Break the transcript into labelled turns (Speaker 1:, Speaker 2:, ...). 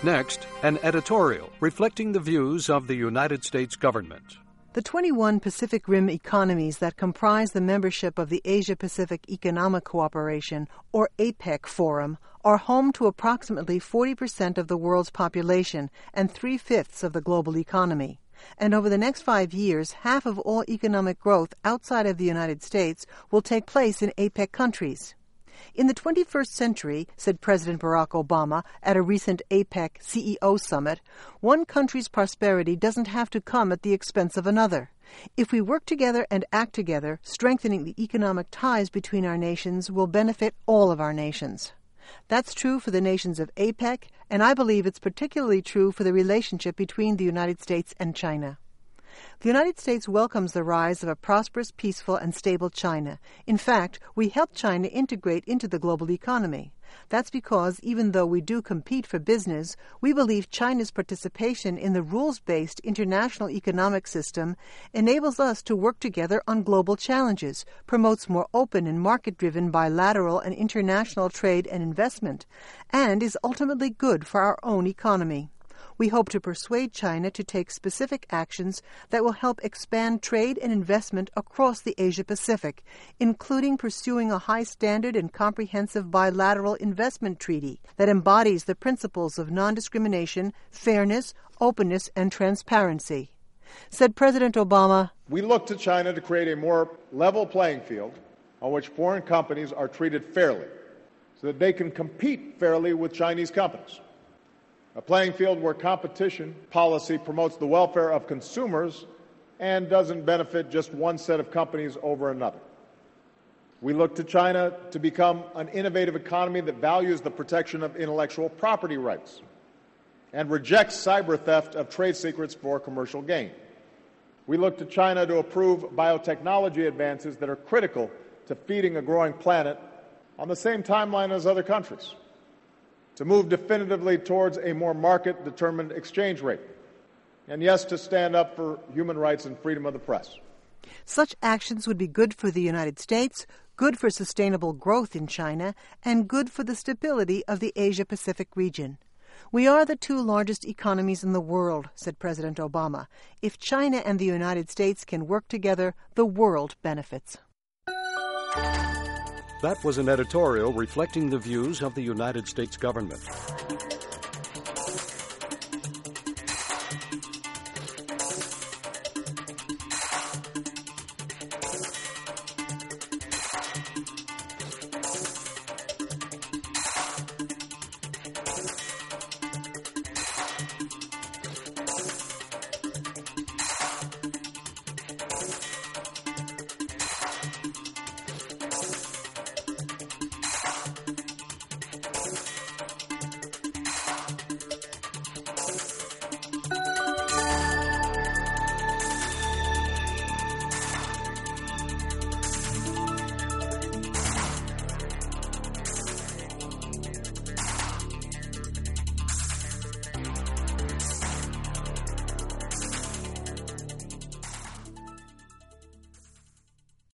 Speaker 1: Next, an editorial reflecting the views of the United States government.
Speaker 2: The 21 Pacific Rim economies that comprise the membership of the Asia-Pacific Economic Cooperation, or APEC Forum, are home to approximately 40% of the world's population and 3/5 of the global economy. And over the next 5 years, half of all economic growth outside of the United States will take place in APEC countries. In the 21st century, said President Barack Obama at a recent APEC CEO summit, one country's prosperity doesn't have to come at the expense of another. If we work together and act together, strengthening the economic ties between our nations will benefit all of our nations. That's true for the nations of APEC, and I believe it's particularly true for the relationship between the United States and China. The United States welcomes the rise of a prosperous, peaceful, and stable China. In fact, we help China integrate into the global economy. That's because, even though we do compete for business, we believe China's participation in the rules-based international economic system enables us to work together on global challenges, promotes more open and market-driven bilateral and international trade and investment, and is ultimately good for our own economy. We hope to persuade China to take specific actions that will help expand trade and investment across the Asia-Pacific, including pursuing a high-standard and comprehensive bilateral investment treaty that embodies the principles of non-discrimination, fairness, openness, and transparency. Said President Obama,
Speaker 3: "We look to China to create a more level playing field on which foreign companies are treated fairly so that they can compete fairly with Chinese companies. A playing field where competition policy promotes the welfare of consumers and doesn't benefit just one set of companies over another. We look to China to become an innovative economy that values the protection of intellectual property rights and rejects cyber theft of trade secrets for commercial gain. We look to China to approve biotechnology advances that are critical to feeding a growing planet on the same timeline as other countries, to move definitively towards a more market-determined exchange rate, and yes, to stand up for human rights and freedom of the press."
Speaker 2: Such actions would be good for the United States, good for sustainable growth in China, and good for the stability of the Asia-Pacific region. "We are the two largest economies in the world," said President Obama. "If China and the United States can work together, the world benefits."
Speaker 1: That was an editorial reflecting the views of the United States government.